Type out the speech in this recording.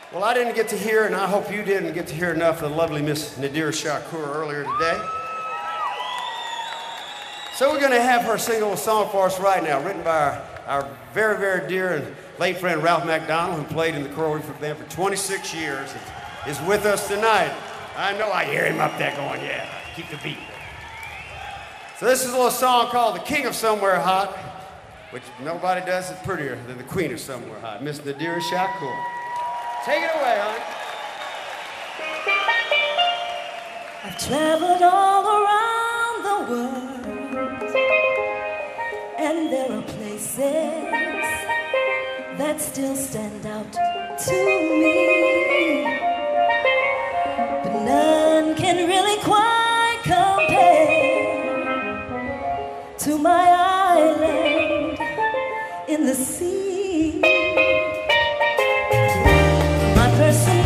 Well, I didn't get to hear, and I hope you didn't get to hear enough of the lovely Miss Nadir Shakur earlier today. So we're going to have her sing a little song for us right now, written by our very, very dear and late friend Ralph McDonald, who played in the Coral Reef Band for 26 years, and is with us tonight. I know I hear him up there going, yeah, keep the beat. So this is a little song called The King of Somewhere Hot, which nobody does it prettier than the Queen of Somewhere Hot, Miss Nadir Shakur. Take it away, hon. I've traveled all around the world, and there are places that still stand out to me, but none can really quite compare to my island in the sea. My personality